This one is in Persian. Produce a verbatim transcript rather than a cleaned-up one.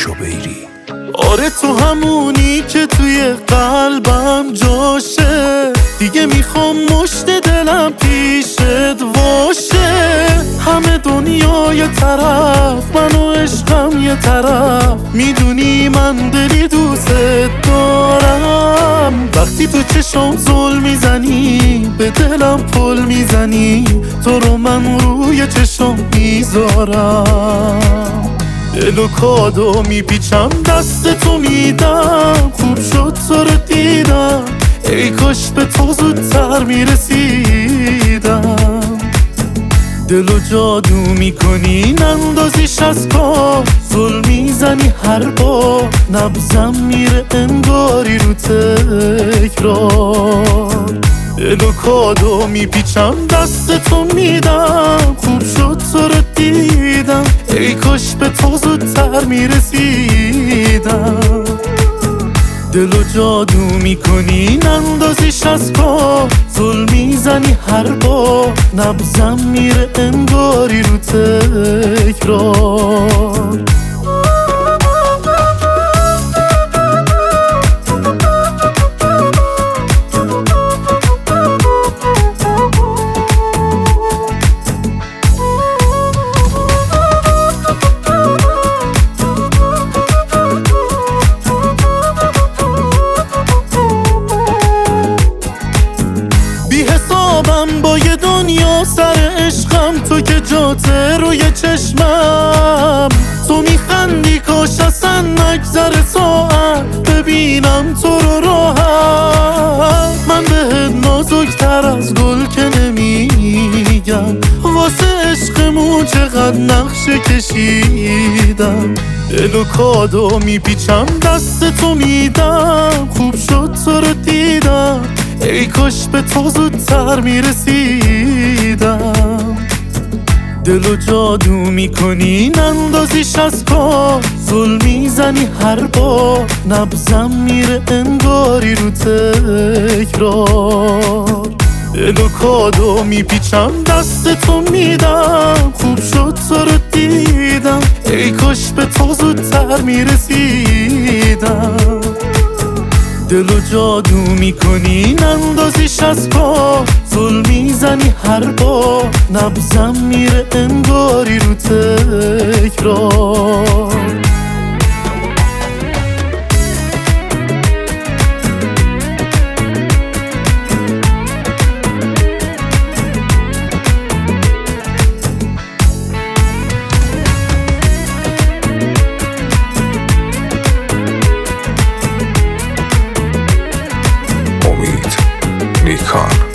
شبیری. آره تو همونی که توی قلبم جاشه، دیگه میخوام مشت دلم پیشت واشه. همه دنیا یه طرف، من و عشقم یه طرف، میدونی من دلی دوست دارم. وقتی تو چشم زل میزنی، به دلم پل میزنی، تو رو من روی چشم میذارم. دل و کادو میپیچم دست تو میدم، خوب شد تو رو دیدم، ای کاش به تو زودتر میرسیدم. دل و جادو میکنی نندازیش از پا، زل میزنی هر بار، نبزم میره انگاری رو تکرار. دل و کادو میپیچم دست تو میدم، خوب شد تو رو دیدم، ای کاش به تو زودتر میرسیدم. دل و جادو میکنی نندازیش از پا، زل میزنی هر بار، نبزم میره انگاری رو تکرار. با یه دنیا سر عشقم، تو که جاته روی چشمم. تو میخندی کاش اصلا نگذره ساعت، ببینم تو رو راحت. من بهت نازکتر از گل که نمیگم، واسه عشقمون چقدر نقشه کشیدم. دل و کادو میپیچم دست تو میدم، خوب شد تو رو دیدم، ای کاش به تو زودتر میرسیدم. دل و جادو میکنی نندازیش از پا، زل میزنی هر بار، نبزم میره انگاری رو تکرار. دل و کادو میپیچم دست تو میدم، خوب شد تو رو دیدم، ای کاش به تو زودتر میرسیدم. دل و جادو میکنی نندازیش از پا، زل میزنی هر بار، نبزم میره انگاری رو تکرار. امید نیکان.